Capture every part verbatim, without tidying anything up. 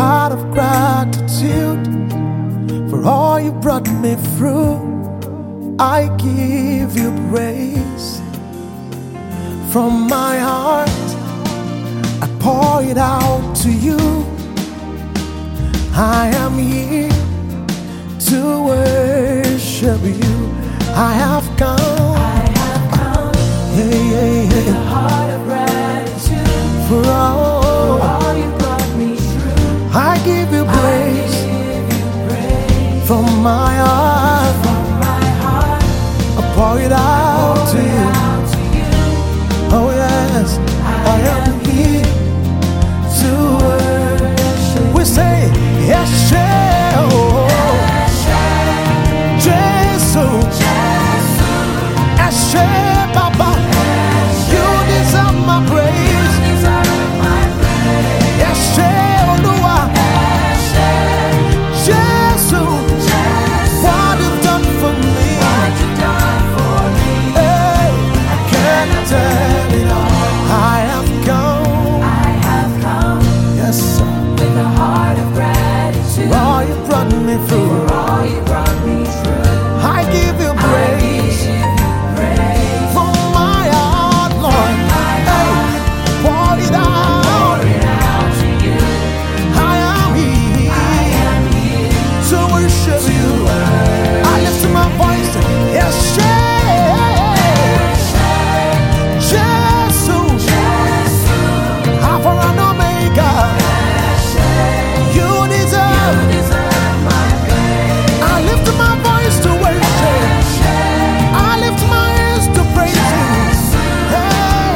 heart of gratitude for all you brought me through. I give you praise from my heart. I pour it out to you. I am here to worship you. I have come, I have come hey, hey, with hey, a heart of gratitude for all, for all you brought me through. I give you I praise give you praise from my heart. from my heart. I pour it out Pour to it you. out to you. Oh yes, I am here to worship. We say yes, oh, Jesus, Ashe Baba, you deserve my praise. Ashe Olúwa, Jesus, what you've done for me. Hey, I can't tell it all. I have come, I have come yes, sir, with a heart of gratitude for all you brought me through. for all you brought me through. I give you I praise give you praise from my heart, Lord. my Hey, pour it out. pour it out to you. I am here I am here to worship you. I lift my voice. Yes, Jesus, Alpha and Omega. You deserve. I lift my voice to worship. I lift my hands to praise you. Hey,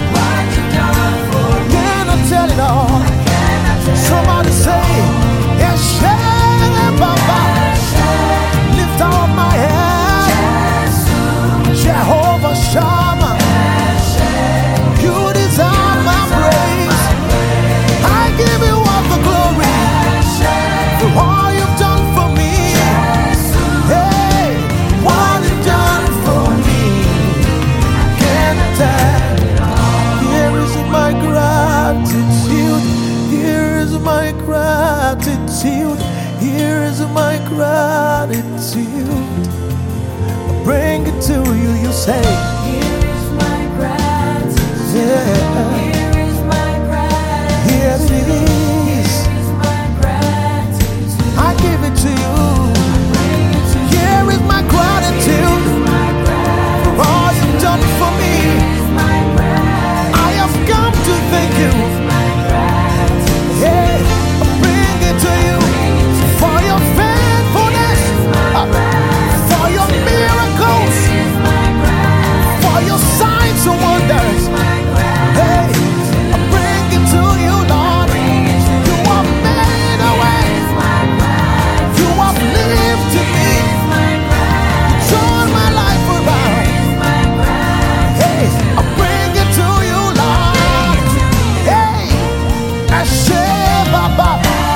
can I tell it all? Somebody say, yes, Baba. Lift up my head, Jehovah Shammah. You deserve my praise. I give you all the glory for all you've done for me. Hey, what you've done for me. Can I tell it all? Here is my gratitude. Here is my gratitude. Here is my gratitude. Bring it to you, you say, Here is my gratitude. yeah. Here is my gratitude. Here it is. Here is my gratitude. I give it to you. Bring it to you. Here is my gratitude My gratitude. for all you've done for me. Is my gratitude. I have come to thank you. My gratitude. Hey, I bring it to you for your faithfulness, uh, for your miracles, Is my gratitude. for your signs and wonders. My gratitude. Hey, I bring it to you, Lord. You have made a way. My gratitude. You have lifted me. My gratitude. Turn my life around. My gratitude. Hey, I bring it to you, Lord. Hey, Ashe Baba.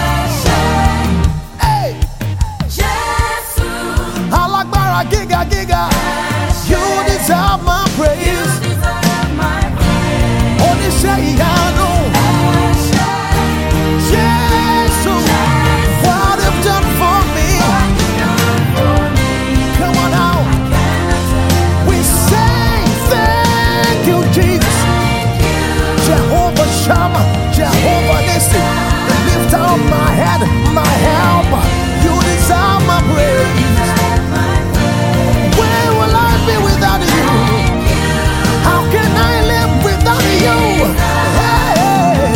Hey, Jesus. Alágbára gíga gíga. You deserve my praise. Deserve my praise. Oníṣẹ́ ìyanu. Jésù, what you've done for me. Come on now. We say thank you, Jesus. Jehovah Shammah, Jehovah Nissi, the lifter of my head, my helper. You deserve my praise. Where will I be without you? How can I live without you? Hey,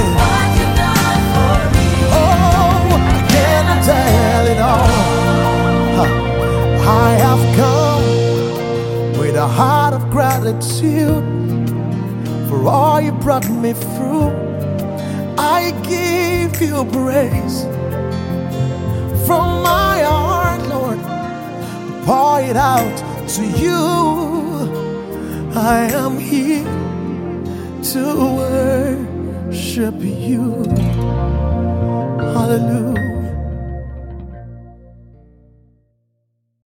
oh, can I tell it all? Huh. I have come with a heart of gratitude for all you brought me through. I give you praise from my heart, Lord. Pour it out to you. I am here to worship you. Hallelujah.